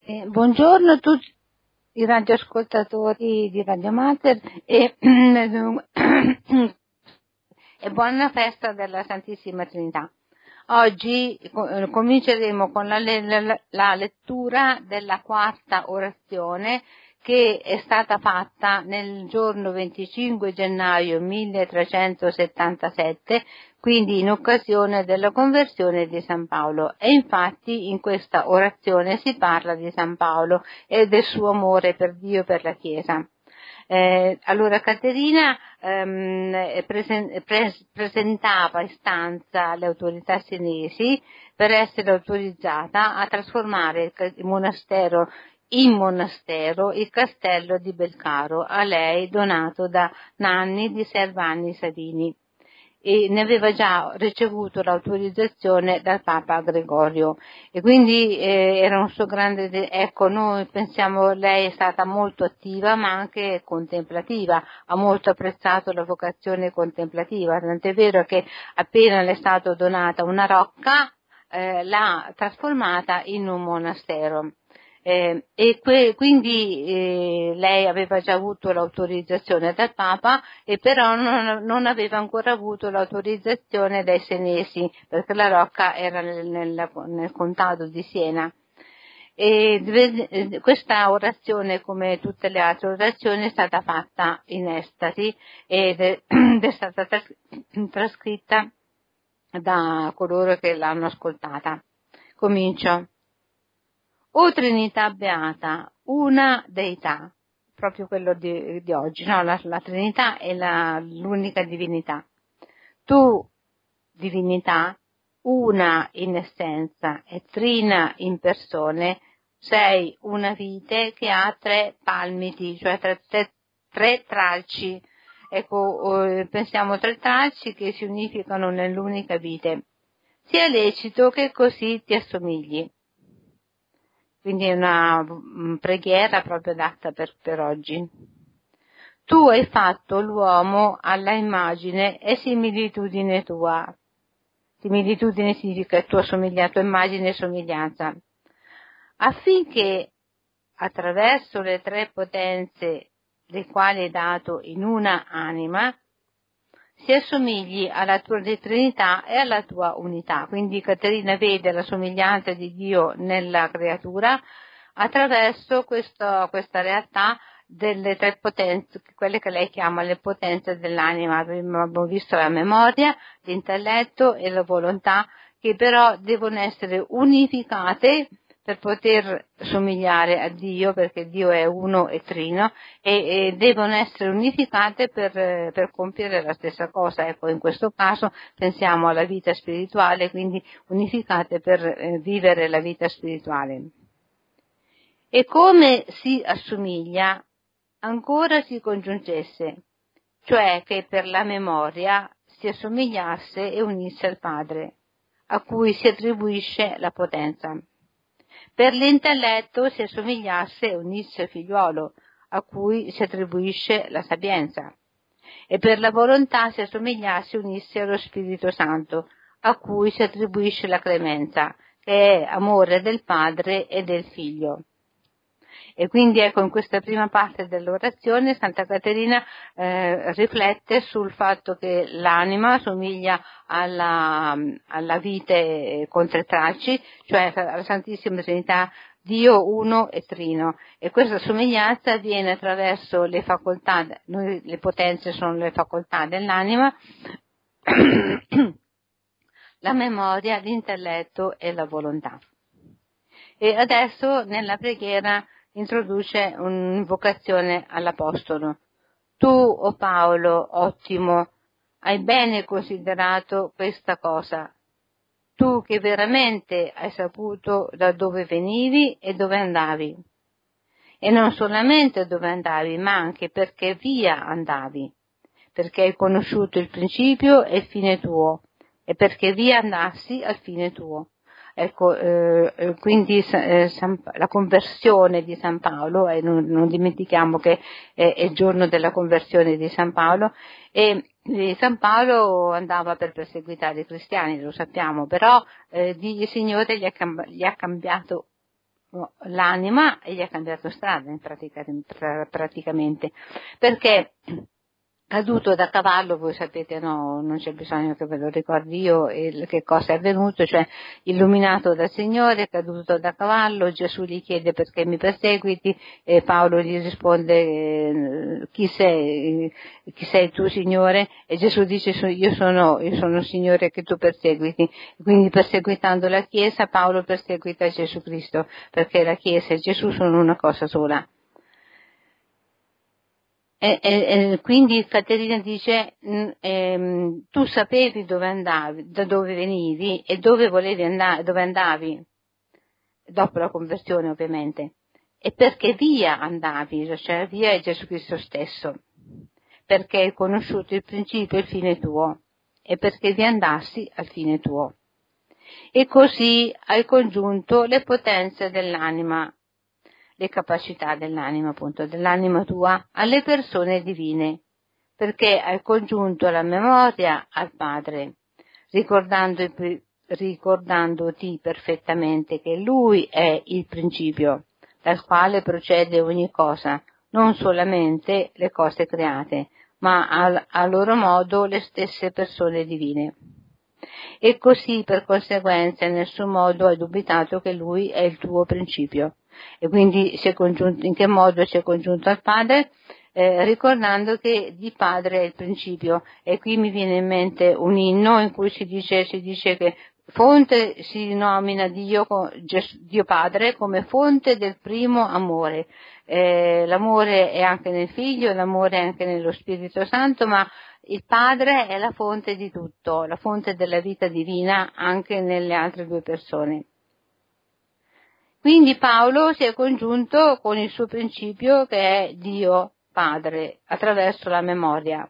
Buongiorno a tutti i radioascoltatori di Radio Mater e buona festa della Santissima Trinità. Oggi cominceremo con la lettura della quarta orazione che è stata fatta nel giorno 25 gennaio 1377, quindi in occasione della conversione di San Paolo. E infatti in questa orazione si parla di San Paolo e del suo amore per Dio e per la Chiesa. Allora Caterina presentava istanza alle autorità senesi per essere autorizzata a trasformare il monastero in monastero il castello di Belcaro, a lei donato da Nanni di Servanni Savini, e ne aveva già ricevuto l'autorizzazione dal Papa Gregorio, e quindi era un suo grande noi pensiamo lei è stata molto attiva ma anche contemplativa, ha molto apprezzato la vocazione contemplativa, tant'è vero che appena le è stata donata una rocca l'ha trasformata in un monastero. Quindi lei aveva già avuto l'autorizzazione dal Papa e però non aveva ancora avuto l'autorizzazione dai senesi, perché la rocca era nel contado di Siena. Questa orazione, come tutte le altre orazioni, è stata fatta in estasi ed è stata trascritta da coloro che l'hanno ascoltata. Comincio. O Trinità Beata, una deità, proprio quello di oggi, no? La Trinità è l'unica divinità. Tu, divinità, una in essenza e trina in persone, sei una vite che ha tre palmiti, cioè tre tralci. Ecco, pensiamo tre tralci che si unificano nell'unica vite. Sia lecito che così ti assomigli. Quindi è una preghiera proprio adatta per oggi. Tu hai fatto l'uomo alla immagine e similitudine tua. Similitudine significa tua immagine e somiglianza. Affinché attraverso le tre potenze le quali hai dato in una anima, si assomigli alla tua Trinità e alla tua unità. Quindi Caterina vede la somiglianza di Dio nella creatura attraverso questa realtà delle tre potenze, quelle che lei chiama le potenze dell'anima. Abbiamo visto la memoria, l'intelletto e la volontà, che però devono essere unificate per poter somigliare a Dio, perché Dio è uno e trino, e devono essere unificate per compiere la stessa cosa. Ecco, in questo caso pensiamo alla vita spirituale, quindi unificate per vivere la vita spirituale. E come si assomiglia, ancora si congiungesse, cioè che per la memoria si assomigliasse e unisse al Padre, a cui si attribuisce la potenza. Per l'intelletto si assomigliasse e unisse al figliuolo, a cui si attribuisce la sapienza. E per la volontà si assomigliasse e unisse allo Spirito Santo, a cui si attribuisce la clemenza, che è amore del Padre e del Figlio. E quindi ecco, in questa prima parte dell'orazione Santa Caterina riflette sul fatto che l'anima somiglia alla vite con tre tralci, cioè alla Santissima Trinità, Dio uno e trino, e questa somiglianza avviene attraverso le facoltà, le potenze sono le facoltà dell'anima, la memoria, l'intelletto e la volontà. E adesso nella preghiera introduce un'invocazione all'Apostolo. Tu, o Paolo, ottimo, hai bene considerato questa cosa. Tu che veramente hai saputo da dove venivi e dove andavi. E non solamente dove andavi, ma anche perché via andavi. Perché hai conosciuto il principio e il fine tuo. E perché via andassi al fine tuo. Ecco, quindi la conversione di San Paolo, e non dimentichiamo che è il giorno della conversione di San Paolo, e San Paolo andava per perseguitare i cristiani, lo sappiamo, però il Signore gli ha cambiato l'anima e gli ha cambiato strada praticamente, perché caduto da cavallo, voi sapete, no, non c'è bisogno che ve lo ricordi io che cosa è avvenuto, cioè illuminato dal Signore, caduto da cavallo, Gesù gli chiede perché mi perseguiti, e Paolo gli risponde chi sei tu Signore? E Gesù dice io sono il Signore che tu perseguiti. Quindi perseguitando la Chiesa, Paolo perseguita Gesù Cristo, perché la Chiesa e Gesù sono una cosa sola. Quindi Caterina dice, tu sapevi dove andavi, da dove venivi e dove volevi andare, dove andavi, dopo la conversione ovviamente, e perché via andavi, cioè via è Gesù Cristo stesso, perché hai conosciuto il principio e il fine tuo, e perché vi andassi al fine tuo. E così hai congiunto le potenze dell'anima, le capacità dell'anima, appunto, dell'anima tua, alle persone divine, perché hai congiunto la memoria al Padre, ricordandoti perfettamente che Lui è il principio, dal quale procede ogni cosa, non solamente le cose create, ma a loro modo le stesse persone divine. E così, per conseguenza, in nessun modo hai dubitato che Lui è il tuo principio. E quindi in che modo si è congiunto al Padre? Ricordando che di Padre è il principio. E qui mi viene in mente un inno in cui si dice che fonte si nomina Dio Padre come fonte del primo amore. L'amore è anche nel Figlio, l'amore è anche nello Spirito Santo, ma il Padre è la fonte di tutto, la fonte della vita divina anche nelle altre due persone. Quindi Paolo si è congiunto con il suo principio che è Dio Padre attraverso la memoria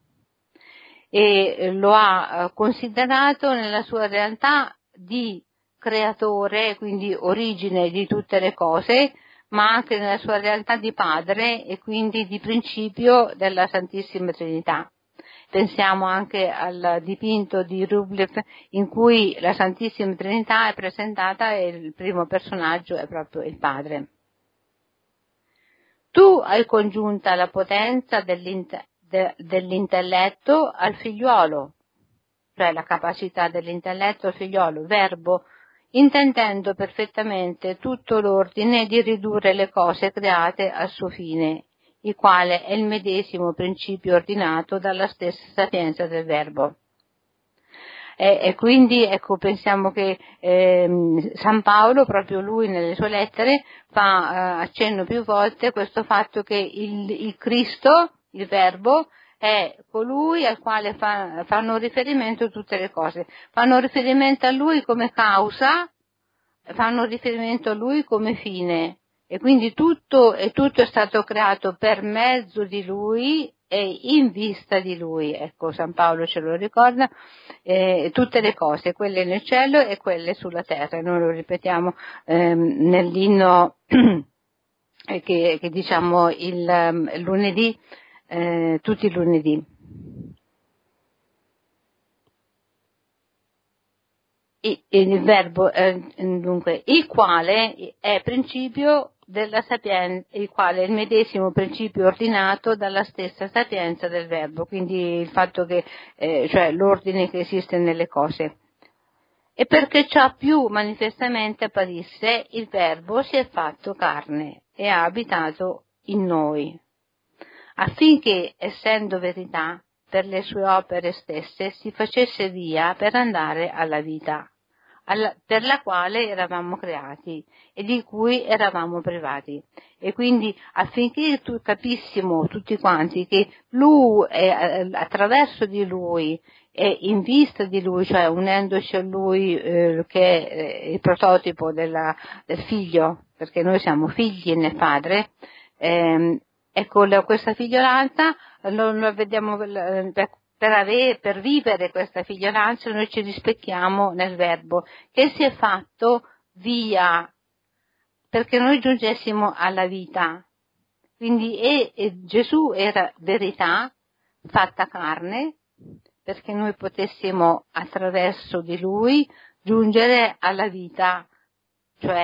e lo ha considerato nella sua realtà di creatore, quindi origine di tutte le cose, ma anche nella sua realtà di Padre e quindi di principio della Santissima Trinità. Pensiamo anche al dipinto di Rublev in cui la Santissima Trinità è presentata e il primo personaggio è proprio il Padre. Tu hai congiunta la potenza dell'intelletto al figliuolo, cioè la capacità dell'intelletto al figliuolo, verbo, intendendo perfettamente tutto l'ordine di ridurre le cose create al suo fine, il quale è il medesimo principio ordinato dalla stessa sapienza del verbo. E quindi ecco, pensiamo che San Paolo, proprio lui nelle sue lettere, fa accenno più volte a questo fatto che il Cristo, il verbo, è colui al quale fanno riferimento tutte le cose, fanno riferimento a lui come causa, fanno riferimento a lui come fine. E quindi tutto è stato creato per mezzo di lui e in vista di lui. Ecco, San Paolo ce lo ricorda, tutte le cose, quelle nel cielo e quelle sulla terra. Noi lo ripetiamo nell'inno che diciamo il lunedì, tutti i lunedì. Il verbo, dunque, il quale è principio della sapienza, il quale è il medesimo principio ordinato dalla stessa sapienza del verbo, quindi il fatto che, cioè l'ordine che esiste nelle cose. E perché ciò più manifestamente apparisse, il verbo si è fatto carne e ha abitato in noi, affinché, essendo verità, per le sue opere stesse si facesse via per andare alla vita, per la quale eravamo creati e di cui eravamo privati. E quindi affinché capissimo tutti quanti che lui attraverso di lui e in vista di lui, cioè unendoci a lui che è il prototipo del figlio, perché noi siamo figli nel Padre, ecco, questa figliolanza lo vediamo per vivere questa figliolanza noi ci rispecchiamo nel verbo che si è fatto via perché noi giungessimo alla vita. Quindi Gesù era verità fatta carne perché noi potessimo attraverso di lui giungere alla vita, cioè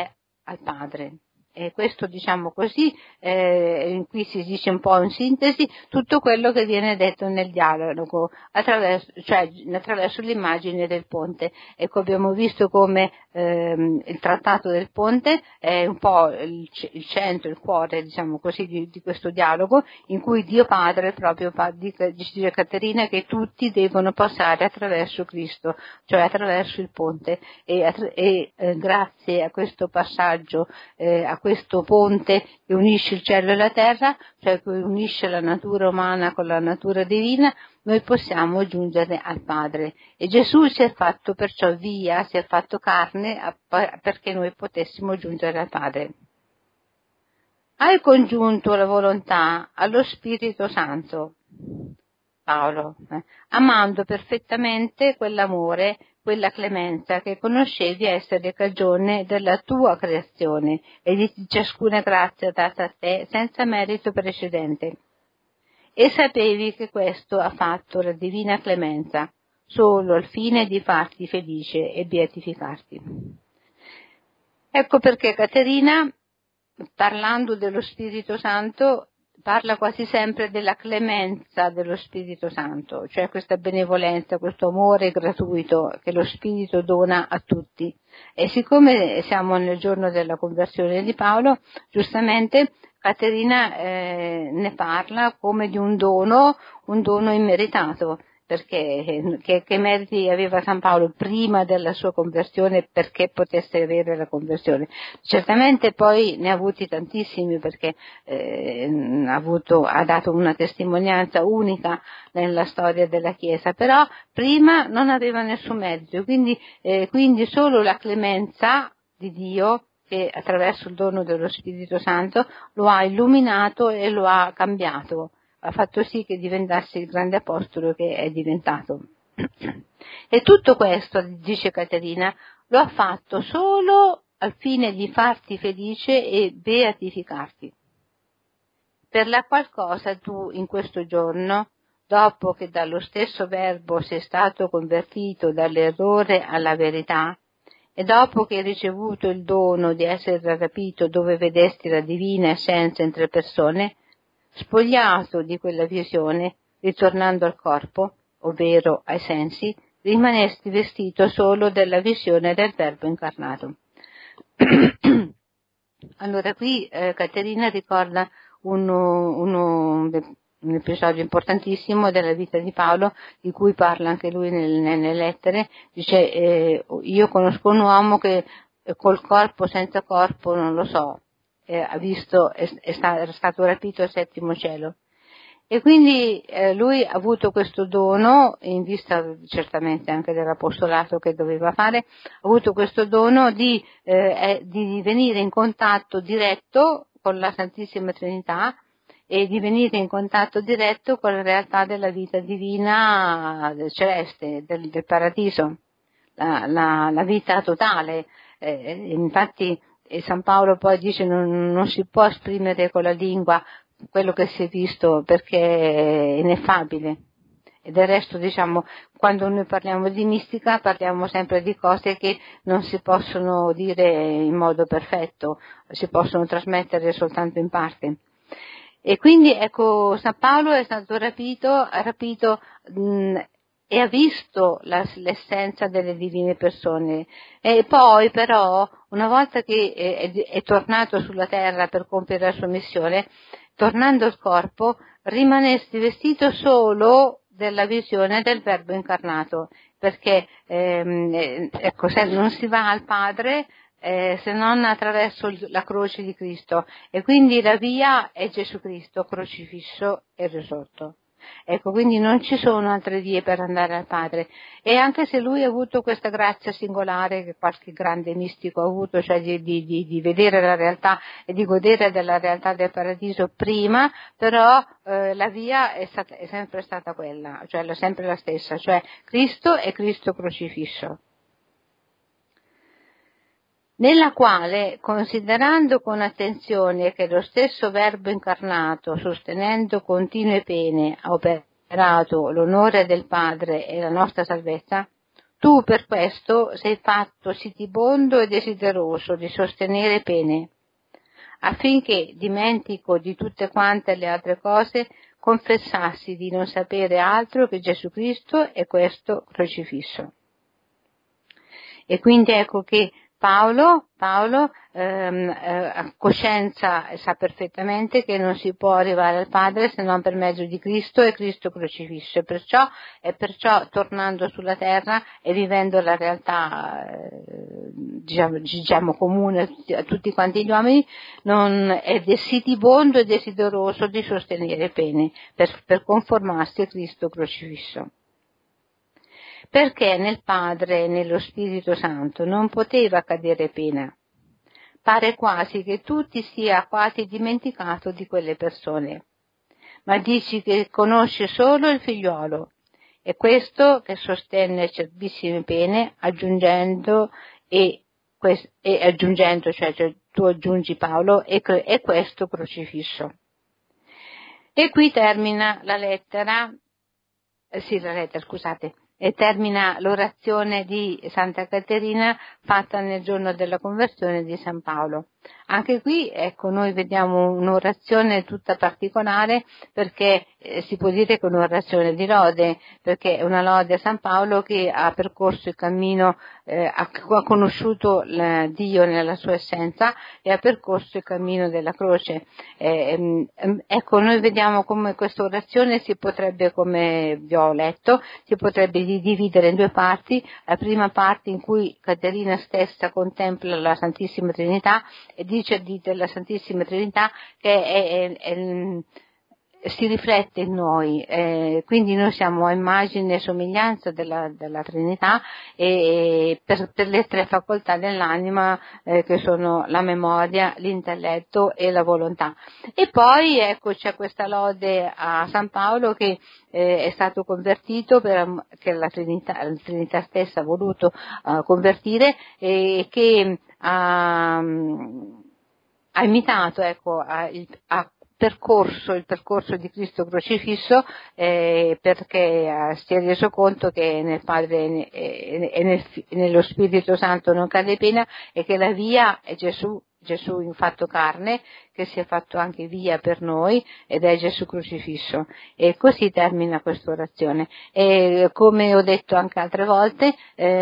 al Padre. E questo, diciamo così, qui si dice un po' in sintesi tutto quello che viene detto nel dialogo attraverso l'immagine del ponte. Ecco, abbiamo visto come il trattato del ponte è un po' il centro, il cuore, diciamo così, di questo dialogo, in cui Dio Padre proprio dice a Caterina che tutti devono passare attraverso Cristo, cioè attraverso il ponte, e grazie a questo passaggio, a questo ponte che unisce il cielo e la terra, cioè che unisce la natura umana con la natura divina, noi possiamo giungere al Padre. E Gesù si è fatto perciò via, si è fatto carne perché noi potessimo giungere al Padre. Hai congiunto la volontà allo Spirito Santo, Paolo, amando perfettamente quell'amore, quella clemenza che conoscevi essere cagione della tua creazione e di ciascuna grazia data a te senza merito precedente. E sapevi che questo ha fatto la divina clemenza, solo al fine di farti felice e beatificarti. Ecco perché Caterina, parlando dello Spirito Santo, parla quasi sempre della clemenza dello Spirito Santo, cioè questa benevolenza, questo amore gratuito che lo Spirito dona a tutti. E siccome siamo nel giorno della conversione di Paolo, giustamente Caterina ne parla come di un dono immeritato, perché che meriti aveva San Paolo prima della sua conversione perché potesse avere la conversione. Certamente poi ne ha avuti tantissimi, perché ha dato una testimonianza unica nella storia della Chiesa, però prima non aveva nessun merito, quindi solo la clemenza di Dio, che attraverso il dono dello Spirito Santo lo ha illuminato e lo ha cambiato, ha fatto sì che diventasse il grande apostolo che è diventato. E tutto questo, dice Caterina, lo ha fatto solo al fine di farti felice e beatificarti. Per la qual cosa tu in questo giorno, dopo che dallo stesso Verbo sei stato convertito dall'errore alla verità, e dopo che hai ricevuto il dono di essere rapito dove vedesti la divina essenza in tre persone, spogliato di quella visione, ritornando al corpo, ovvero ai sensi, rimanesti vestito solo della visione del Verbo incarnato. Allora qui Caterina ricorda un episodio importantissimo della vita di Paolo, di cui parla anche lui nelle lettere. Dice io conosco un uomo che col corpo, senza corpo, non lo so, era stato rapito al settimo cielo. E quindi lui ha avuto questo dono, in vista certamente anche dell'apostolato che doveva fare, ha avuto questo dono di venire in contatto diretto con la Santissima Trinità e di venire in contatto diretto con la realtà della vita divina celeste, del paradiso, la vita totale. Infatti San Paolo poi dice non si può esprimere con la lingua quello che si è visto perché è ineffabile. E del resto, diciamo, quando noi parliamo di mistica parliamo sempre di cose che non si possono dire in modo perfetto, si possono trasmettere soltanto in parte. E quindi ecco, San Paolo è stato rapito e ha visto l'essenza delle divine persone, e poi però una volta che è tornato sulla terra per compiere la sua missione, tornando al corpo, rimanesti vestito solo della visione del Verbo incarnato, perché ecco, non si va al Padre se non attraverso la croce di Cristo, e quindi la via è Gesù Cristo crocifisso e risorto. Ecco, quindi non ci sono altre vie per andare al Padre. E anche se lui ha avuto questa grazia singolare che qualche grande mistico ha avuto, cioè di vedere la realtà e di godere della realtà del paradiso prima, però la via è sempre stata quella, cioè sempre la stessa, cioè Cristo e Cristo crocifisso, nella quale, considerando con attenzione che lo stesso Verbo incarnato, sostenendo continue pene, ha operato l'onore del Padre e la nostra salvezza, Tu per questo sei fatto sitibondo e desideroso di sostenere pene, affinché, dimentico di tutte quante le altre cose, confessassi di non sapere altro che Gesù Cristo e questo crocifisso. E quindi ecco che Paolo a coscienza sa perfettamente che non si può arrivare al Padre se non per mezzo di Cristo e Cristo crocifisso, e perciò tornando sulla terra e vivendo la realtà diciamo comune a tutti quanti gli uomini, non è sitibondo e desideroso di sostenere pene per conformarsi a Cristo crocifisso. Perché nel Padre e nello Spirito Santo non poteva cadere pena. Pare quasi che tu ti sia quasi dimenticato di quelle persone, ma dici che conosci solo il figliuolo, e questo che sostenne acerbissime pene, aggiungendo, cioè tu aggiungi Paolo, e questo crocifisso. E qui termina scusate, e termina l'orazione di Santa Caterina fatta nel giorno della conversione di San Paolo. Anche qui, ecco, noi vediamo un'orazione tutta particolare, perché si può dire che è un'orazione di lode, perché è una lode a San Paolo che ha percorso il cammino, ha conosciuto Dio nella sua essenza e ha percorso il cammino della croce. Ecco, noi vediamo come questa orazione si potrebbe, come vi ho letto, si potrebbe dividere in due parti. La prima parte in cui Caterina stessa contempla la Santissima Trinità e dice della Santissima Trinità che si riflette in noi, quindi noi siamo a immagine e somiglianza della Trinità, e per le tre facoltà dell'anima che sono la memoria, l'intelletto e la volontà. E poi ecco c'è questa lode a San Paolo che è stato convertito che la Trinità stessa ha voluto convertire, e che ha imitato, ecco, ha percorso il percorso di Cristo crocifisso, perché si è reso conto che nel Padre e nello Spirito Santo non cade pena, e che la via è Gesù in fatto carne, che si è fatto anche via per noi, ed è Gesù crocifisso. E così termina questa orazione. E come ho detto anche altre volte,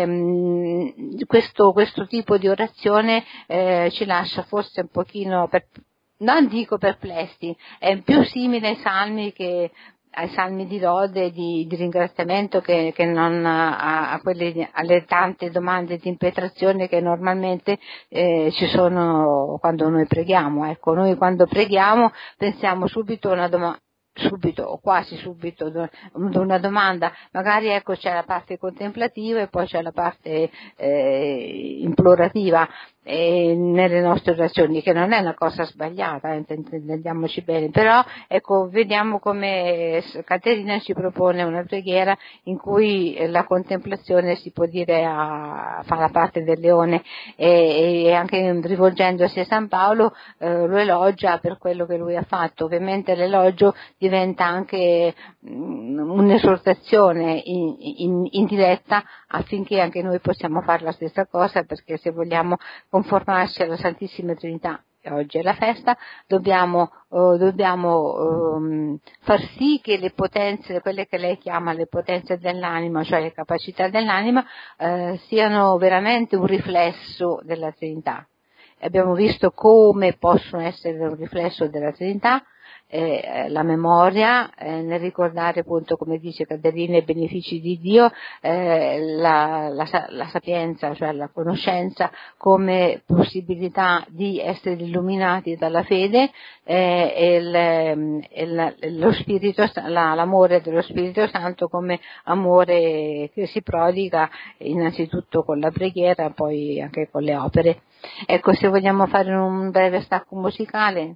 questo tipo di orazione ci lascia forse un pochino, non dico perplessi, è più simile ai salmi di lode, di ringraziamento, che non alle tante domande di impetrazione che normalmente ci sono quando noi preghiamo. Ecco, noi quando preghiamo pensiamo subito a o quasi subito ad una domanda, magari ecco c'è la parte contemplativa e poi c'è la parte implorativa nelle nostre orazioni, che non è una cosa sbagliata, intendiamoci bene, però ecco vediamo come Caterina ci propone una preghiera in cui la contemplazione si può dire fa la parte del leone, e anche rivolgendosi a San Paolo lo elogia per quello che lui ha fatto. Ovviamente l'elogio diventa anche un'esortazione indiretta affinché anche noi possiamo fare la stessa cosa, perché se vogliamo conformarci alla Santissima Trinità, e oggi è la festa, dobbiamo far sì che le potenze, quelle che lei chiama le potenze dell'anima, cioè le capacità dell'anima, siano veramente un riflesso della Trinità. Abbiamo visto come possono essere un riflesso della Trinità, la memoria, nel ricordare appunto, come dice Caterina, i benefici di Dio, la sapienza, cioè la conoscenza come possibilità di essere illuminati dalla fede, lo Spirito, l'amore dello Spirito Santo come amore che si prodiga innanzitutto con la preghiera, poi anche con le opere. Ecco, se vogliamo fare un breve stacco musicale.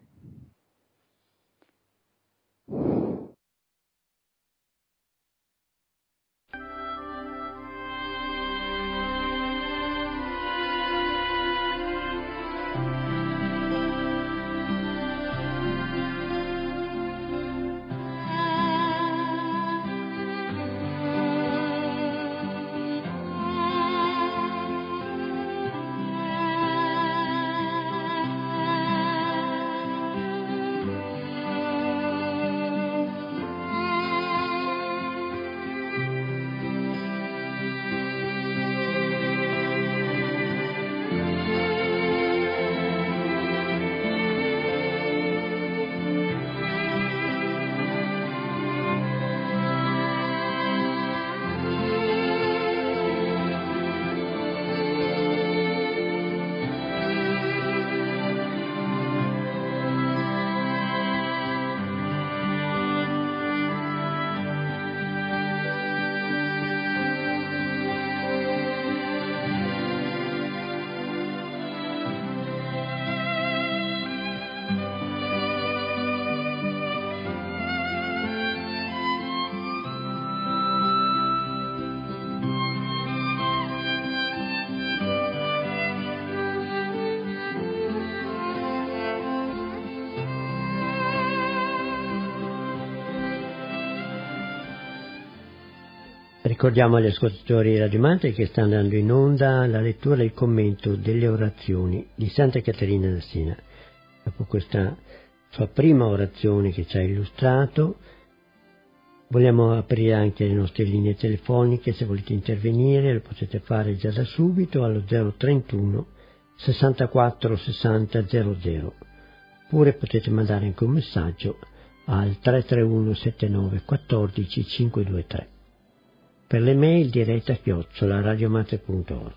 Ricordiamo agli ascoltatori radiomanti che sta andando in onda la lettura e il commento delle orazioni di Santa Caterina da Siena. Dopo questa sua prima orazione che ci ha illustrato, vogliamo aprire anche le nostre linee telefoniche. Se volete intervenire lo potete fare già da subito allo 031 64 60 00, oppure potete mandare anche un messaggio al 331 79 14 523. Per le mail diretta@radiomater.org.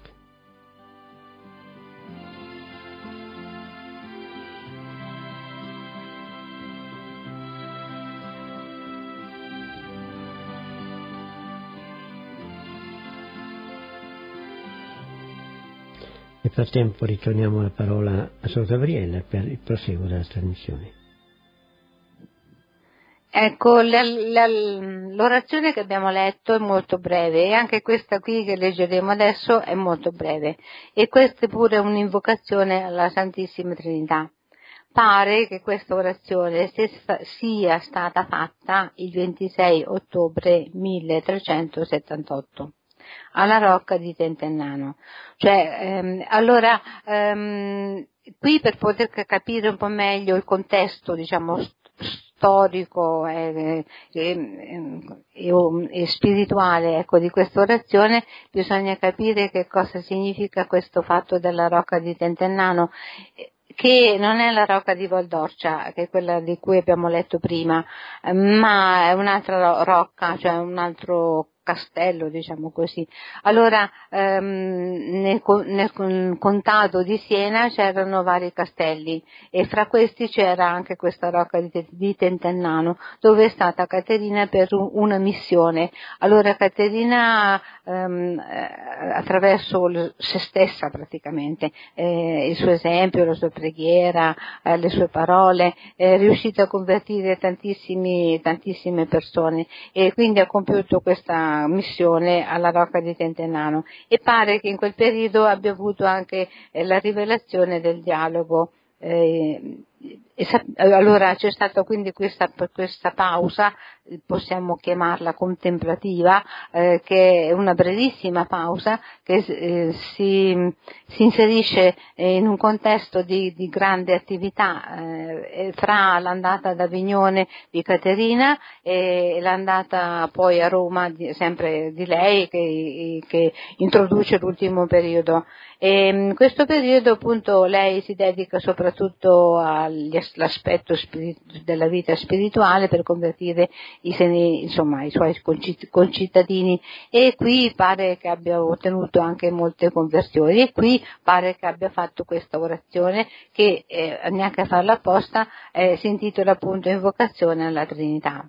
Nel frattempo ritorniamo la parola a Sor Gabriella per il proseguo della trasmissione. Ecco, l'orazione che abbiamo letto è molto breve e anche questa qui che leggeremo adesso è molto breve, e questa è pure un'invocazione alla Santissima Trinità. Pare che questa orazione sia stata fatta il 26 ottobre 1378 alla Rocca di Tentennano. Qui per poter capire un po' meglio il contesto, diciamo, storico e spirituale, ecco, di questa orazione, bisogna capire che cosa significa questo fatto della Rocca di Tentennano, che non è la Rocca di Valdorcia, che è quella di cui abbiamo letto prima, ma è un'altra rocca, cioè un altro castello, diciamo così. Allora, nel contado di Siena c'erano vari castelli e fra questi c'era anche questa Rocca di Tentennano, dove è stata Caterina per una missione. Allora Caterina, attraverso se stessa praticamente, il suo esempio, la sua preghiera, le sue parole, è riuscita a convertire tantissime persone, e quindi ha compiuto questa missione alla Rocca di Tentennano, e pare che in quel periodo abbia avuto anche la rivelazione del dialogo. Allora c'è stata quindi questa pausa, possiamo chiamarla contemplativa, che è una brevissima pausa che si inserisce in un contesto di grande attività fra l'andata ad Avignone di Caterina e l'andata poi a Roma sempre di lei, che introduce l'ultimo periodo. E in questo periodo appunto lei si dedica soprattutto all'aspetto della vita spirituale per convertire i suoi concittadini, e qui pare che abbia ottenuto anche molte conversioni, e qui pare che abbia fatto questa orazione che neanche a farla apposta si intitola appunto Invocazione alla Trinità.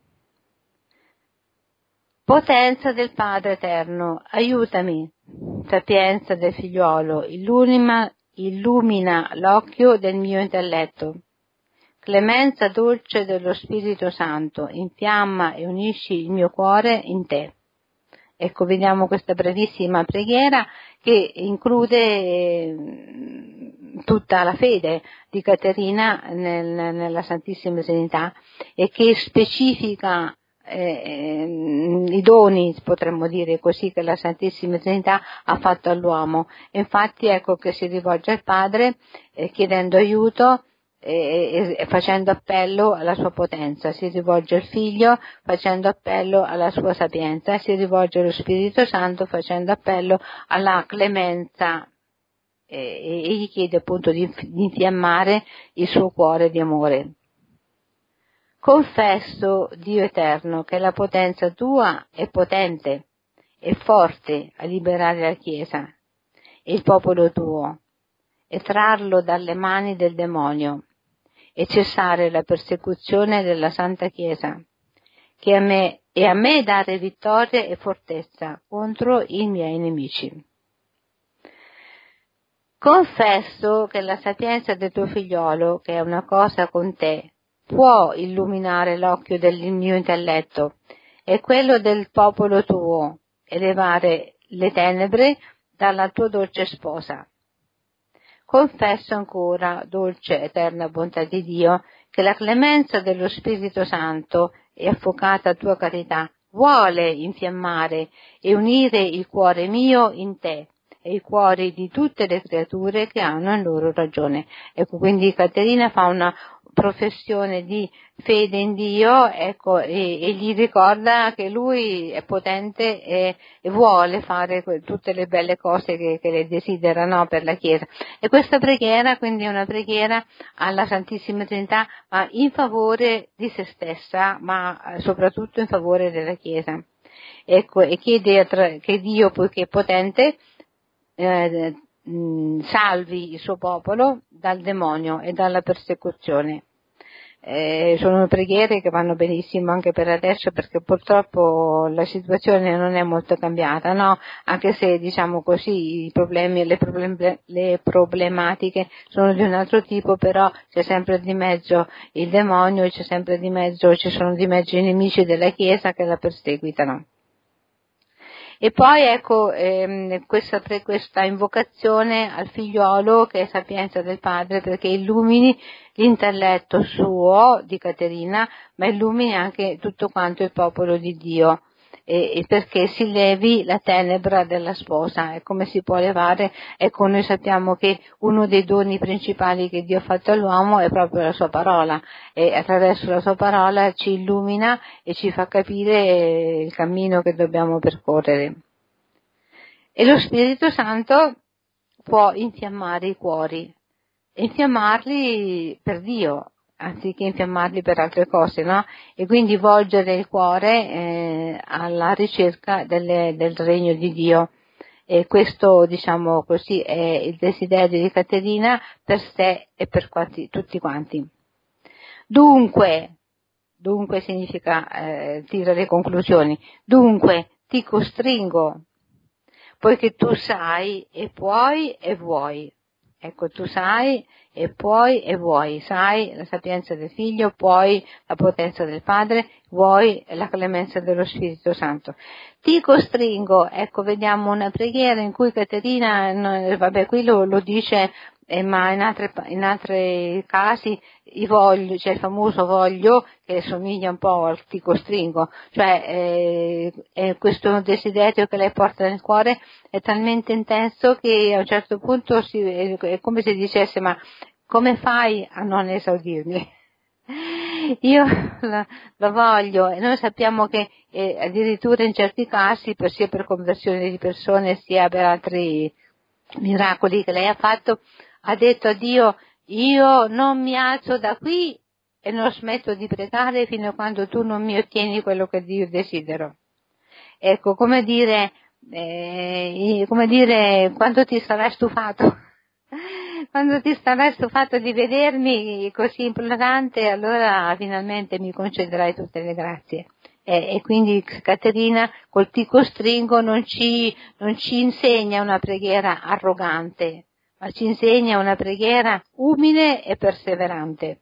Potenza del Padre Eterno, aiutami. Sapienza del Figliuolo, illumina l'occhio del mio intelletto. Clemenza dolce dello Spirito Santo, infiamma e unisci il mio cuore in te. Ecco, vediamo questa brevissima preghiera che include tutta la fede di Caterina nella Santissima Trinità, e che specifica i doni, potremmo dire così, che la Santissima Trinità ha fatto all'uomo. Infatti ecco che si rivolge al Padre chiedendo aiuto e facendo appello alla sua potenza, si rivolge al Figlio facendo appello alla sua sapienza, si rivolge allo Spirito Santo facendo appello alla clemenza, e gli chiede appunto di infiammare il suo cuore di amore. Confesso, Dio eterno, che la potenza tua è potente e forte a liberare la Chiesa e il popolo tuo, e trarlo dalle mani del demonio, e cessare la persecuzione della Santa Chiesa, e a me dare vittoria e fortezza contro i miei nemici. Confesso che la sapienza del tuo figliolo, che è una cosa con te, può illuminare l'occhio del mio intelletto e quello del popolo tuo, e levare le tenebre dalla tua dolce sposa. Confesso ancora, dolce eterna bontà di Dio, che la clemenza dello Spirito Santo e affocata tua carità vuole infiammare e unire il cuore mio in te e i cuori di tutte le creature che hanno in loro ragione. Ecco, quindi Caterina fa una professione di fede in Dio, ecco, e gli ricorda che lui è potente e vuole fare tutte le belle cose che le desidera, no, per la Chiesa. E questa preghiera quindi è una preghiera alla Santissima Trinità, ma in favore di se stessa, ma soprattutto in favore della Chiesa. Ecco, e chiede che Dio, poiché è potente, salvi il suo popolo dal demonio e dalla persecuzione. Sono preghiere che vanno benissimo anche per adesso, perché purtroppo la situazione non è molto cambiata, no? Anche se, diciamo così, i problemi e le problematiche sono di un altro tipo, però c'è sempre di mezzo il demonio, ci sono di mezzo i nemici della Chiesa che la perseguitano. E poi ecco questa invocazione al figliolo che è sapienza del Padre, perché illumini l'intelletto suo di Caterina, ma illumini anche tutto quanto il popolo di Dio, e perché si levi la tenebra della sposa. E come si può levare? Ecco, noi sappiamo che uno dei doni principali che Dio ha fatto all'uomo è proprio la sua parola, e attraverso la sua parola ci illumina e ci fa capire il cammino che dobbiamo percorrere. E lo Spirito Santo può infiammare i cuori, infiammarli per Dio, anziché infiammarli per altre cose, no? E quindi volgere il cuore alla ricerca del regno di Dio. E questo, diciamo così, è il desiderio di Caterina per sé e per tutti quanti. Dunque significa tira le conclusioni. Dunque ti costringo, poiché tu sai e puoi e vuoi. Ecco, tu sai e puoi e vuoi, sai la sapienza del Figlio, puoi la potenza del Padre, vuoi la clemenza dello Spirito Santo. Ti costringo, ecco, vediamo una preghiera in cui Caterina, qui lo dice, ma in altri casi c'è il famoso voglio che somiglia un po' al ti costringo, cioè questo desiderio che lei porta nel cuore è talmente intenso che a un certo punto è come se dicesse: ma come fai a non esaudirmi? Io lo voglio, e noi sappiamo che addirittura in certi casi, sia per conversione di persone sia per altri miracoli che lei ha fatto, ha detto a Dio: io non mi alzo da qui e non smetto di pregare fino a quando tu non mi ottieni quello che io desidero. Ecco, come dire, quando ti sarai stufato? Quando ti sarai stufato di vedermi così implorante, allora finalmente mi concederai tutte le grazie. E quindi Caterina col ti costringo non ci insegna una preghiera arrogante, ma ci insegna una preghiera umile e perseverante.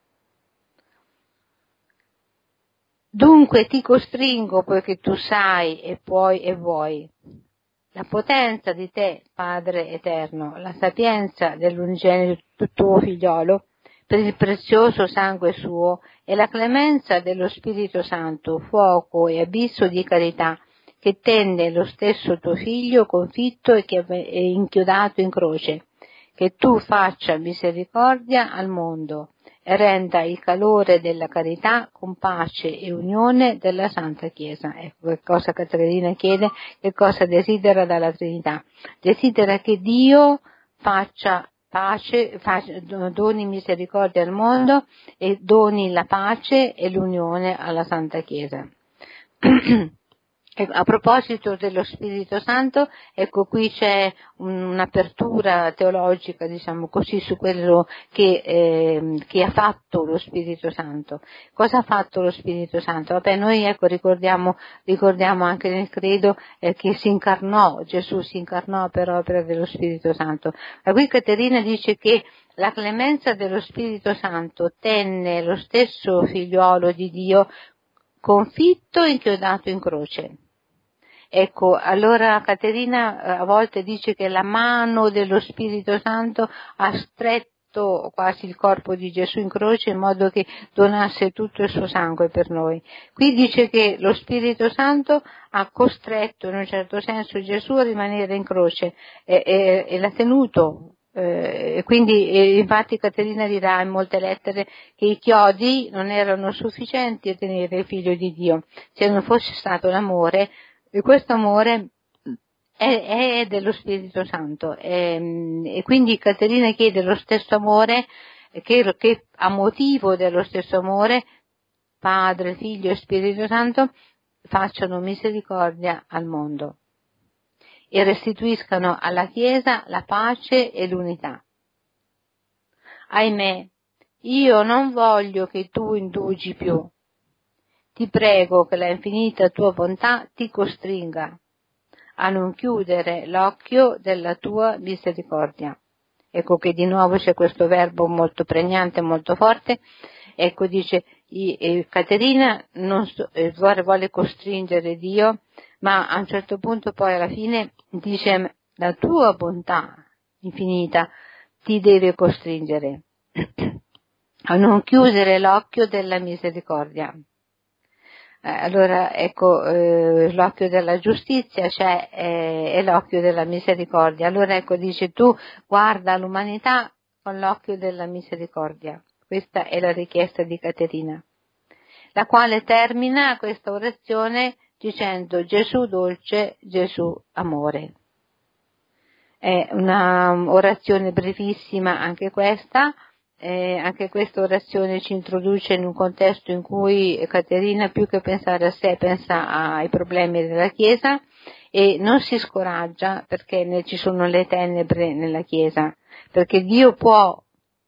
Dunque ti costringo, poiché tu sai e puoi e vuoi, la potenza di te, Padre eterno, la sapienza dell'unigenito tuo figliolo, per il prezioso sangue suo, e la clemenza dello Spirito Santo, fuoco e abisso di carità, che tenne lo stesso tuo figlio confitto e che è inchiodato in croce, che tu faccia misericordia al mondo e renda il calore della carità con pace e unione della Santa Chiesa. Ecco che cosa Caterina chiede, che cosa desidera dalla Trinità. Desidera che Dio faccia pace, doni misericordia al mondo e doni la pace e l'unione alla Santa Chiesa. A proposito dello Spirito Santo, ecco qui c'è un'apertura teologica, diciamo così, su quello che ha fatto lo Spirito Santo. Cosa ha fatto lo Spirito Santo? Vabbè, noi ecco ricordiamo anche nel credo che Gesù si incarnò per opera dello Spirito Santo. Ma qui Caterina dice che la clemenza dello Spirito Santo tenne lo stesso figliuolo di Dio confitto e inchiodato in croce. Ecco, allora Caterina a volte dice che la mano dello Spirito Santo ha stretto stretto quasi il corpo di Gesù in croce in modo che donasse tutto il suo sangue per noi. Qui dice che lo Spirito Santo ha costretto in un certo senso Gesù a rimanere in croce e l'ha tenuto. Quindi infatti Caterina dirà in molte lettere che i chiodi non erano sufficienti a tenere il figlio di Dio, se non fosse stato l'amore, e questo amore è dello Spirito Santo, e quindi Caterina chiede lo stesso amore, che a motivo dello stesso amore Padre, Figlio e Spirito Santo facciano misericordia al mondo e restituiscano alla Chiesa la pace e l'unità. Ahimè, io non voglio che tu indugi più. Ti prego che la infinita tua bontà ti costringa a non chiudere l'occhio della tua misericordia. Ecco che di nuovo c'è questo verbo molto pregnante, molto forte. Ecco, dice, Caterina vuole costringere Dio, ma a un certo punto poi alla fine dice, la tua bontà infinita ti deve costringere a non chiudere l'occhio della misericordia. Allora, ecco, l'occhio della giustizia c'è, e l'occhio della misericordia. Allora, ecco, dice, tu guarda l'umanità con l'occhio della misericordia. Questa è la richiesta di Caterina, la quale termina questa orazione dicendo Gesù dolce, Gesù amore. È una orazione brevissima anche questa. Anche questa orazione ci introduce in un contesto in cui Caterina, più che pensare a sé, pensa ai problemi della Chiesa e non si scoraggia perché ci sono le tenebre nella Chiesa, perché Dio può,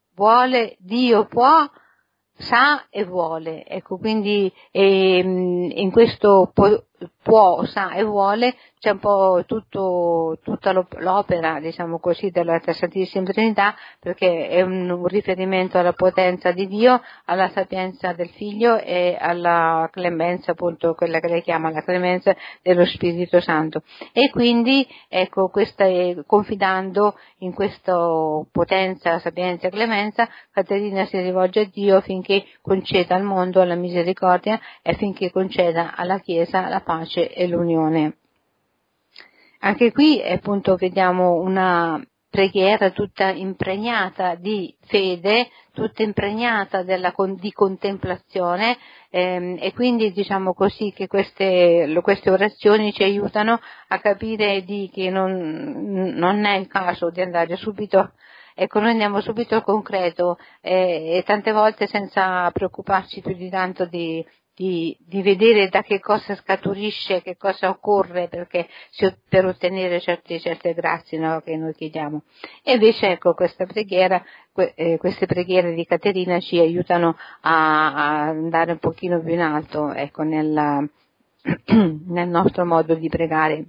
sa e vuole. Ecco, quindi in questo può, sa e vuole c'è un po' tutta l'opera, diciamo così, della Santissima Trinità, perché è un riferimento alla potenza di Dio, alla sapienza del Figlio e alla clemenza, appunto, quella che lei chiama la clemenza dello Spirito Santo. E quindi, ecco, confidando in questa potenza, sapienza e clemenza, Caterina si rivolge a Dio affinché conceda al mondo la misericordia e affinché conceda alla Chiesa la pace e l'unione. Anche qui, appunto, vediamo una preghiera tutta impregnata di fede, tutta impregnata di contemplazione, e quindi diciamo così che queste orazioni ci aiutano a capire che non è il caso di andare subito. Ecco, noi andiamo subito al concreto, e tante volte senza preoccuparci più di tanto di vedere da che cosa scaturisce, che cosa occorre per ottenere certe grazie, no, che noi chiediamo. E invece, ecco, queste preghiere di Caterina ci aiutano a andare un pochino più in alto, ecco, nel nostro modo di pregare.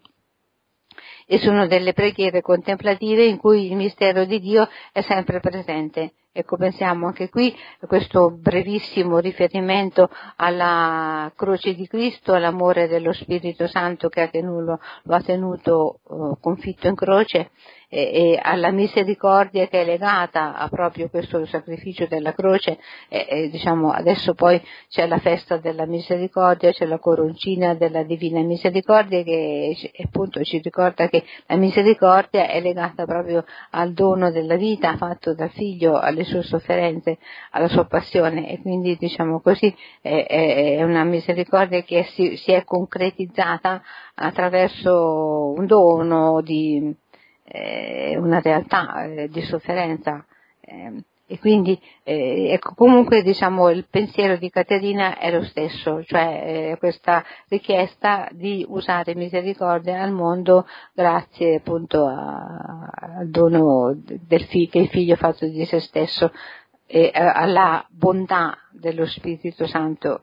E sono delle preghiere contemplative in cui il mistero di Dio è sempre presente. Ecco, pensiamo anche qui a questo brevissimo riferimento alla croce di Cristo, all'amore dello Spirito Santo che lo ha tenuto confitto in croce, e alla misericordia che è legata a proprio questo sacrificio della croce. Diciamo, adesso poi c'è la festa della misericordia, c'è la coroncina della Divina Misericordia che appunto ci ricorda che la misericordia è legata proprio al dono della vita fatto dal Figlio, alle sue sofferenze, alla sua passione, e quindi diciamo così è una misericordia che si è concretizzata attraverso un dono di una realtà di sofferenza, e quindi ecco, comunque diciamo il pensiero di Caterina è lo stesso, cioè questa richiesta di usare misericordia al mondo grazie appunto al dono che il Figlio ha fatto di se stesso e alla bontà dello Spirito Santo.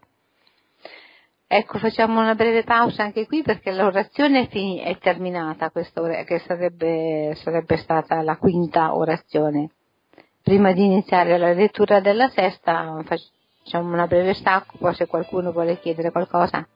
Ecco, facciamo una breve pausa anche qui perché l'orazione è terminata, che sarebbe stata la quinta orazione. Prima di iniziare la lettura della sesta facciamo una breve stacco, poi se qualcuno vuole chiedere qualcosa.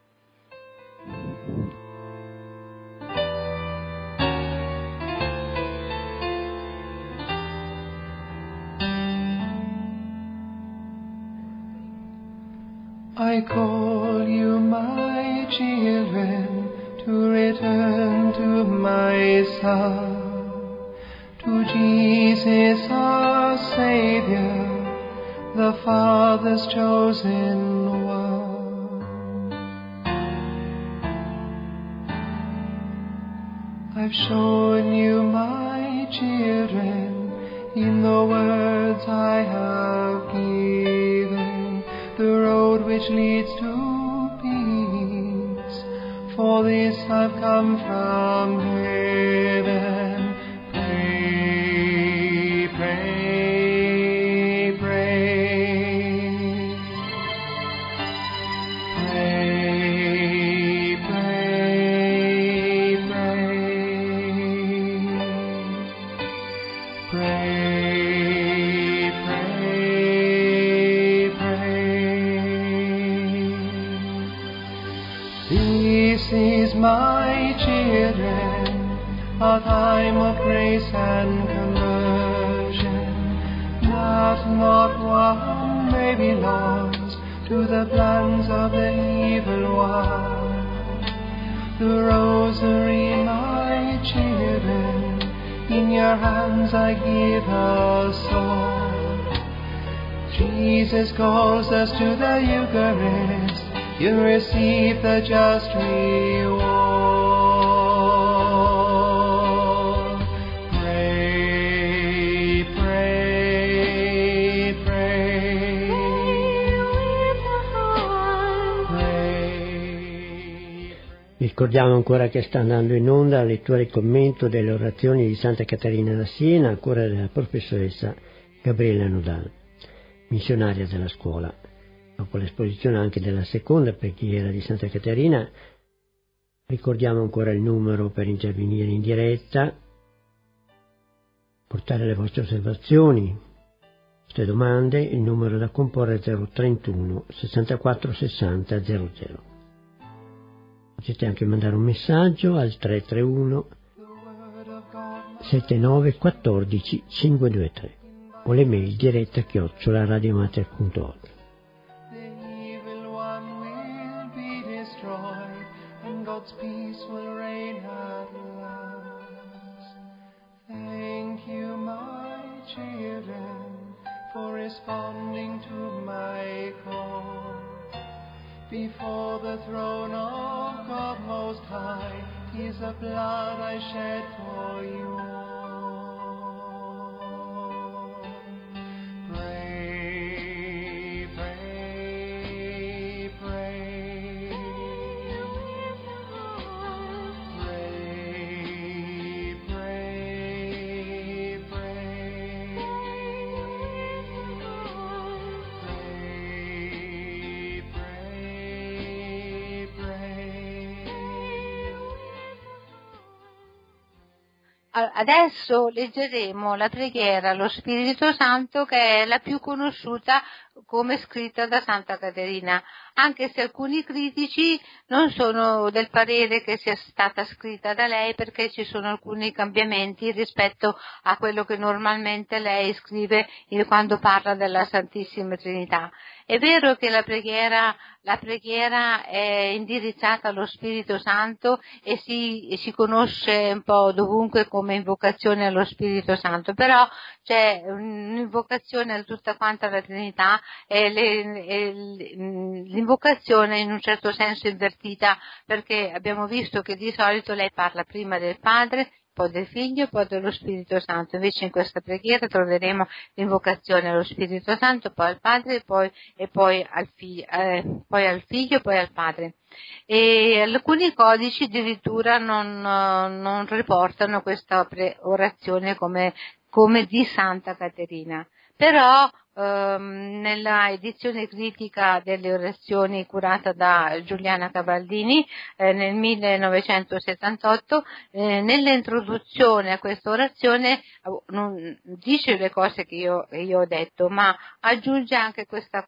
I call you my children to return to my Son, to Jesus our Savior, the Father's chosen one. I've shown you my children in the words I have given, the road which leads to peace. For this I've come from heaven. Pray, pray, pray. Pray, pray, pray. Pray, pray, pray. This is, my children, a time of grace and conversion, that not one may be lost to the plans of the evil one. The rosary, my children, in your hands I give us all. Jesus calls us to the Eucharist. You receive the just reward. Pray, pray, pray. Pray. Ricordiamo ancora che sta andando in onda la lettura e commento delle orazioni di Santa Caterina da Siena, ancora della professoressa Gabriella Nodal, missionaria della scuola. Dopo l'esposizione anche della seconda preghiera di Santa Caterina, ricordiamo ancora il numero per intervenire in diretta, portare le vostre osservazioni, queste domande, il numero da comporre è 031 64 60 00. Potete anche mandare un messaggio al 331 79 14 523 o l'email diretta@radiomater.org. God's peace will reign at last. Thank you, my children, for responding to my call. Before the throne of God Most High is the blood I shed for you all. Pray, pray, pray. Adesso leggeremo la preghiera allo Spirito Santo, che è la più conosciuta come scritta da Santa Caterina, anche se alcuni critici non sono del parere che sia stata scritta da lei, perché ci sono alcuni cambiamenti rispetto a quello che normalmente lei scrive quando parla della Santissima Trinità. È vero che la preghiera è indirizzata allo Spirito Santo e si conosce un po' dovunque come invocazione allo Spirito Santo, però c'è un'invocazione a tutta quanta la Trinità e l'invocazione in un certo senso invertita, perché abbiamo visto che di solito lei parla prima del Padre, poi del Figlio e poi dello Spirito Santo. Invece in questa preghiera troveremo l'invocazione allo Spirito Santo, poi al Padre e poi al Figlio e poi al Padre. E alcuni codici addirittura non riportano questa orazione come di Santa Caterina. Però nella edizione critica delle orazioni curata da Giuliana Cavaldini nel 1978, nell'introduzione a questa orazione non dice le cose che io ho detto, ma aggiunge anche questa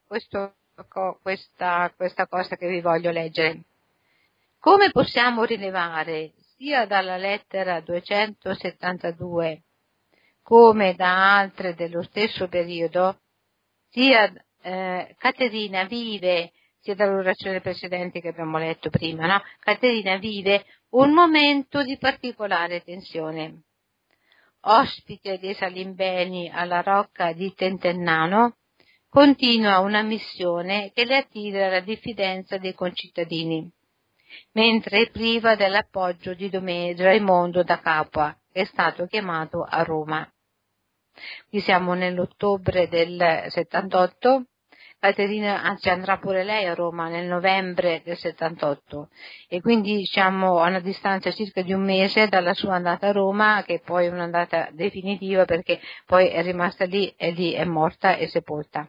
cosa che vi voglio leggere. Come possiamo rilevare sia dalla lettera 272 come da altre dello stesso periodo, sia Caterina vive sia dall'orazione precedente che abbiamo letto prima, no? Caterina vive un momento di particolare tensione. Ospite dei Salimbeni alla rocca di Tentennano, continua una missione che le attira la diffidenza dei concittadini, mentre è priva dell'appoggio di Raimondo da Capua, che è stato chiamato a Roma. Qui siamo nell'ottobre del 78, Caterina anzi andrà pure lei a Roma nel novembre del 78 e quindi siamo a una distanza circa di un mese dalla sua andata a Roma, che poi è un'andata definitiva perché poi è rimasta lì e lì è morta e sepolta.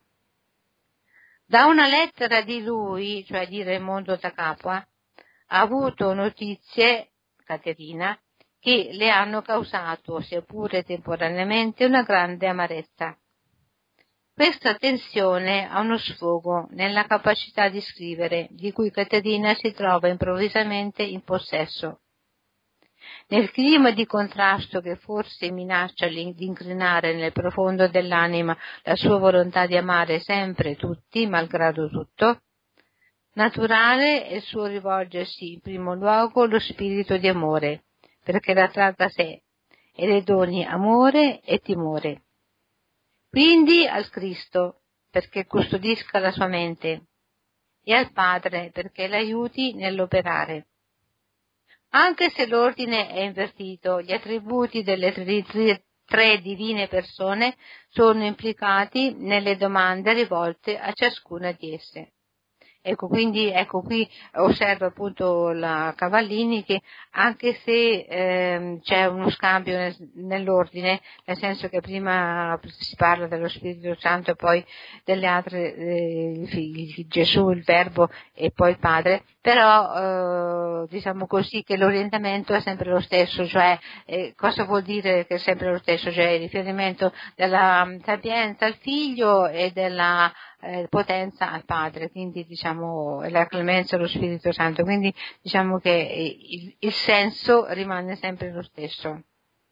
Da una lettera di lui, cioè di Raimondo da Capua, ha avuto notizie, Caterina, che le hanno causato, seppure temporaneamente, una grande amarezza. Questa tensione ha uno sfogo nella capacità di scrivere, di cui Caterina si trova improvvisamente in possesso. Nel clima di contrasto che forse minaccia di incrinare nel profondo dell'anima la sua volontà di amare sempre tutti, malgrado tutto, naturale è il suo rivolgersi in primo luogo allo spirito di amore, perché la tratta sé e le doni amore e timore. Quindi al Cristo, perché custodisca la sua mente, e al Padre, perché l'aiuti nell'operare. Anche se l'ordine è invertito, gli attributi delle tre divine persone sono implicati nelle domande rivolte a ciascuna di esse. Ecco, quindi qui osserva appunto la Cavallini che anche se c'è uno scambio nell'ordine, nel senso che prima si parla dello Spirito Santo e poi delle altre figli, Gesù, il Verbo e poi il Padre, però diciamo così che l'orientamento è sempre lo stesso, cioè cosa vuol dire che è sempre lo stesso? Cioè il riferimento della sapienza al Figlio e della potenza al Padre, quindi diciamo la clemenza allo Spirito Santo, quindi diciamo che il senso rimane sempre lo stesso.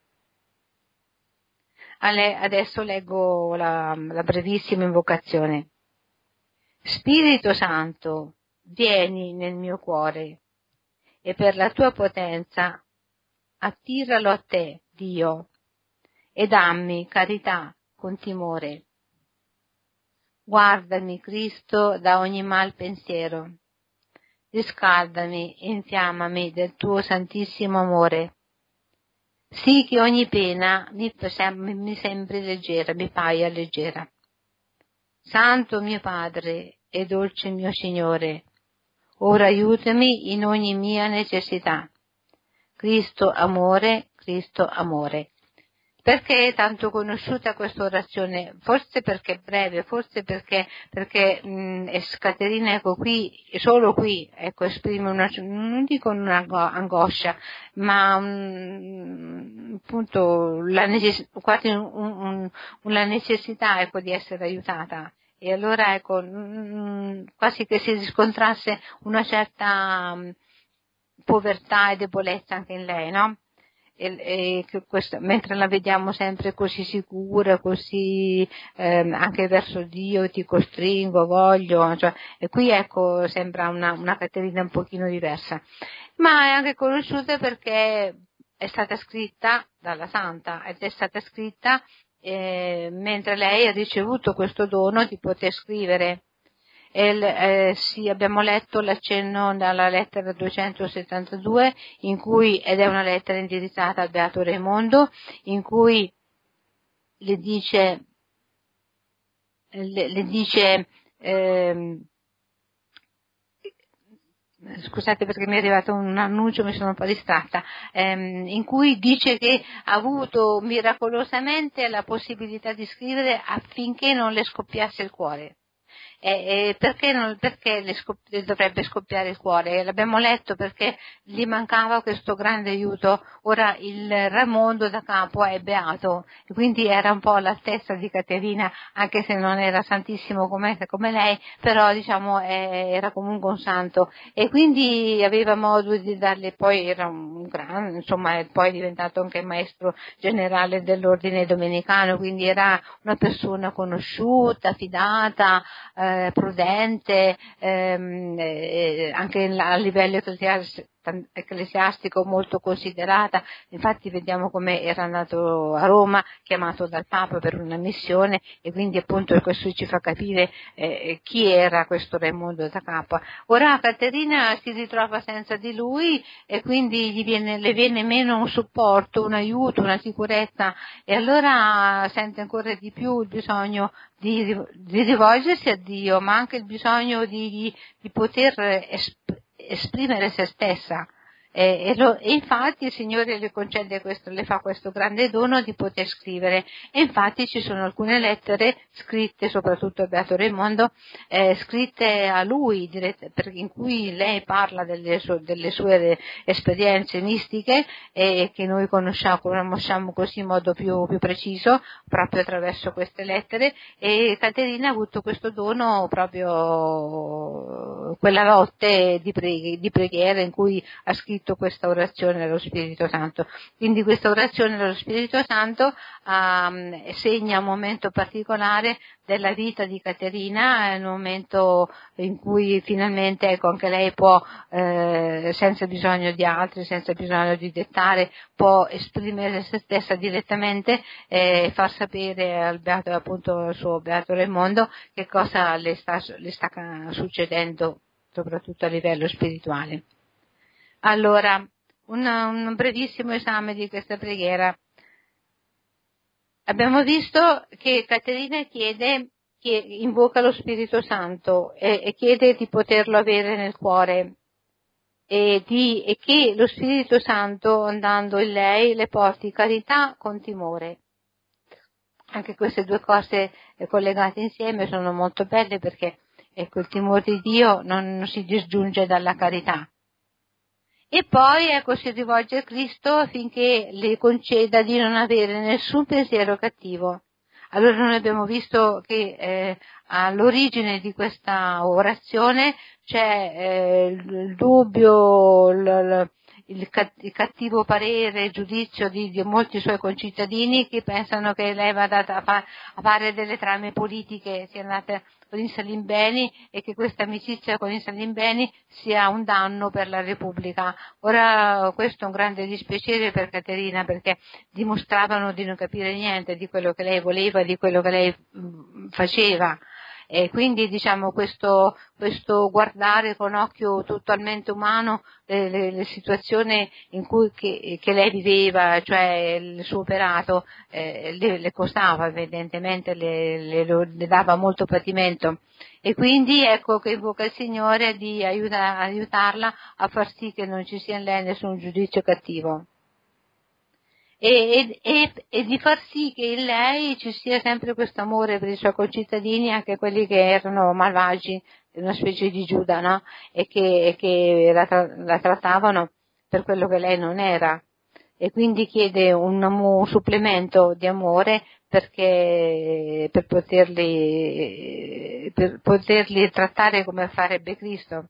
Adesso leggo la brevissima invocazione. Spirito Santo, vieni nel mio cuore e per la tua potenza attiralo a te, Dio, e dammi carità con timore. Guardami, Cristo, da ogni mal pensiero. Riscaldami e infiammami del tuo santissimo amore. Sì che ogni pena mi sembri leggera, mi paia leggera. Santo mio Padre e dolce mio Signore, ora aiutami in ogni mia necessità. Cristo amore, Cristo amore. Perché è tanto conosciuta questa orazione? Forse perché è breve, forse perché Caterina, ecco qui, solo qui, ecco, esprime non dico un'angoscia, ma appunto quasi la necessità, ecco, di essere aiutata. E allora, ecco, quasi che si riscontrasse una certa povertà e debolezza anche in lei, no? Mentre la vediamo sempre così sicura, così anche verso Dio, ti costringo, voglio, cioè, e qui ecco sembra una Caterina un pochino diversa, ma è anche conosciuta perché è stata scritta dalla Santa ed è stata scritta mentre lei ha ricevuto questo dono di poter scrivere. Sì, abbiamo letto l'accenno dalla lettera 272 ed è una lettera indirizzata al Beato Raimondo, in cui le dice scusate perché mi è arrivato un annuncio, mi sono un po' distratta, in cui dice che ha avuto miracolosamente la possibilità di scrivere affinché non le scoppiasse il cuore. Perché le dovrebbe scoppiare il cuore? L'abbiamo letto perché gli mancava questo grande aiuto. Ora il Raimondo da Capua è beato, e quindi era un po' all'altezza di Caterina, anche se non era santissimo come lei, però diciamo era comunque un santo, e quindi aveva modo di darle, poi era un grande, insomma, poi è diventato anche maestro generale dell'ordine domenicano, quindi era una persona conosciuta, fidata, prudente, anche a livello ecclesiastico molto considerata. Infatti vediamo come era andato a Roma, chiamato dal Papa per una missione, e quindi appunto questo ci fa capire chi era questo Raimondo da Capua. Ora Caterina si ritrova senza di lui e quindi le viene meno un supporto, un aiuto, una sicurezza, e allora sente ancora di più il bisogno di rivolgersi a Dio, ma anche il bisogno di poter esprimere se stessa. E infatti il Signore le concede questo, le fa questo grande dono di poter scrivere, e infatti ci sono alcune lettere scritte, soprattutto a Beato Raimondo, scritte a lui, in cui lei parla delle sue esperienze mistiche, e che noi conosciamo così in modo più preciso proprio attraverso queste lettere. E Caterina ha avuto questo dono proprio quella notte di preghiera in cui ha scritto questa orazione allo Spirito Santo. Quindi questa orazione allo Spirito Santo segna un momento particolare della vita di Caterina, è un momento in cui finalmente, ecco, anche lei può, senza bisogno di altri, senza bisogno di dettare, può esprimere se stessa direttamente e far sapere al suo Beato Raimondo che cosa le sta succedendo, soprattutto a livello spirituale. Allora, un brevissimo esame di questa preghiera. Abbiamo visto che Caterina invoca lo Spirito Santo e chiede di poterlo avere nel cuore, e che lo Spirito Santo, andando in lei, le porti carità con timore. Anche queste due cose collegate insieme sono molto belle, perché ecco, il timore di Dio non si disgiunge dalla carità. E poi ecco, si rivolge a Cristo affinché le conceda di non avere nessun pensiero cattivo. Allora noi abbiamo visto che all'origine di questa orazione c'è il dubbio, il cattivo parere, il giudizio di molti suoi concittadini, che pensano che lei vada a fare delle trame politiche, sia andata con i Salimbeni, e che questa amicizia con i Salimbeni sia un danno per la Repubblica. Ora questo è un grande dispiacere per Caterina, perché dimostravano di non capire niente di quello che lei voleva, di quello che lei faceva. E quindi diciamo questo guardare con occhio totalmente umano le situazioni in cui che lei viveva, cioè il suo operato, le costava evidentemente, le dava molto patimento, e quindi ecco che invoca il Signore di aiutarla a far sì che non ci sia in lei nessun giudizio cattivo. E di far sì che in lei ci sia sempre questo amore per i suoi concittadini, anche quelli che erano malvagi, una specie di Giuda, no? E che la trattavano per quello che lei non era. E quindi chiede un supplemento di amore per poterli trattare come farebbe Cristo.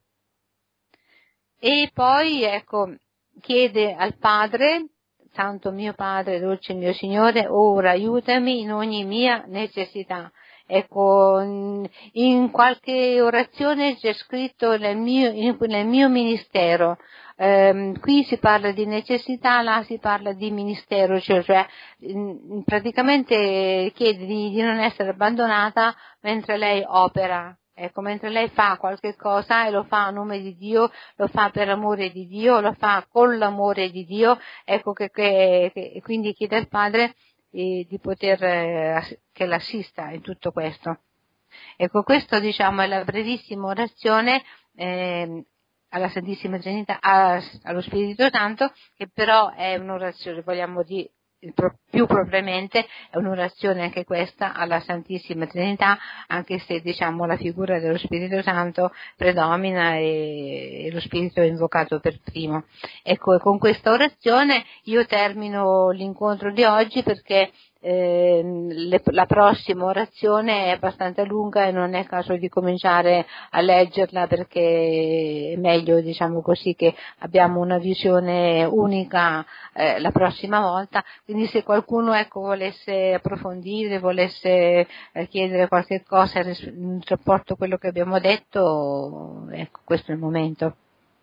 E poi, ecco, chiede al Padre: Santo mio Padre, dolce mio Signore, ora aiutami in ogni mia necessità. Ecco, in qualche orazione c'è scritto nel mio ministero. Qui si parla di necessità, là si parla di ministero, cioè praticamente chiede di non essere abbandonata mentre lei opera. Ecco, mentre lei fa qualche cosa, e lo fa a nome di Dio, lo fa per amore di Dio, lo fa con l'amore di Dio, ecco che quindi chiede al Padre di poter che l'assista in tutto questo. Ecco, questo diciamo è la brevissima orazione alla Santissima Trinità, allo Spirito Santo, che però è un'orazione, vogliamo dire più propriamente, è un'orazione anche questa alla Santissima Trinità, anche se diciamo la figura dello Spirito Santo predomina e lo Spirito è invocato per primo. Ecco, e con questa orazione io termino l'incontro di oggi, perché la prossima orazione è abbastanza lunga e non è caso di cominciare a leggerla, perché è meglio, diciamo così, che abbiamo una visione unica la prossima volta. Quindi se qualcuno, ecco, volesse approfondire, volesse chiedere qualche cosa in rapporto a quello che abbiamo detto, ecco, questo è il momento.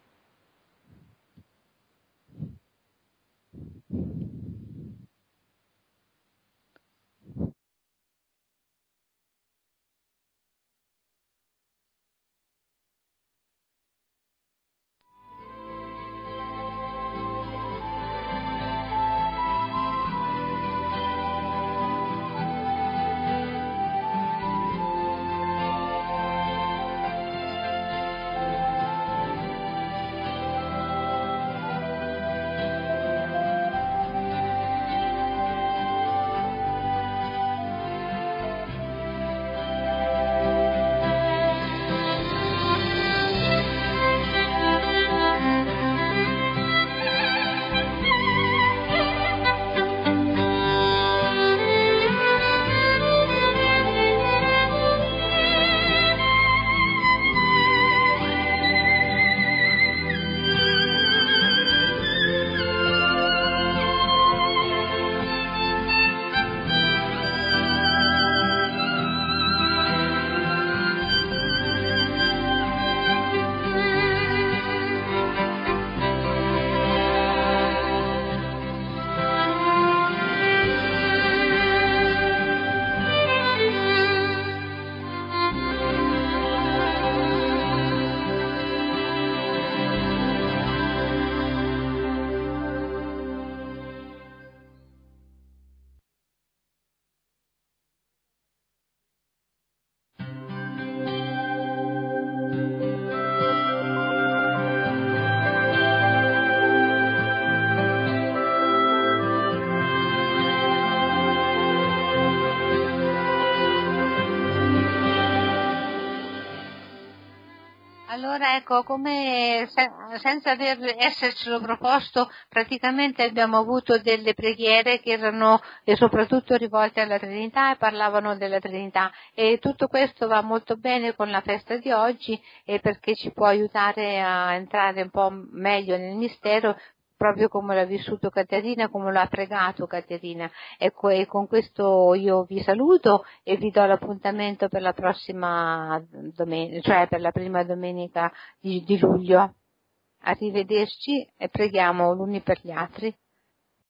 Allora ecco, come senza essercelo proposto, praticamente abbiamo avuto delle preghiere che erano soprattutto rivolte alla Trinità e parlavano della Trinità, e tutto questo va molto bene con la festa di oggi, perché ci può aiutare a entrare un po' meglio nel mistero, proprio come l'ha vissuto Caterina, come lo ha pregato Caterina. Ecco, e con questo io vi saluto e vi do l'appuntamento per la prossima domenica, cioè per la prima domenica di luglio. Arrivederci e preghiamo l'uni per gli altri.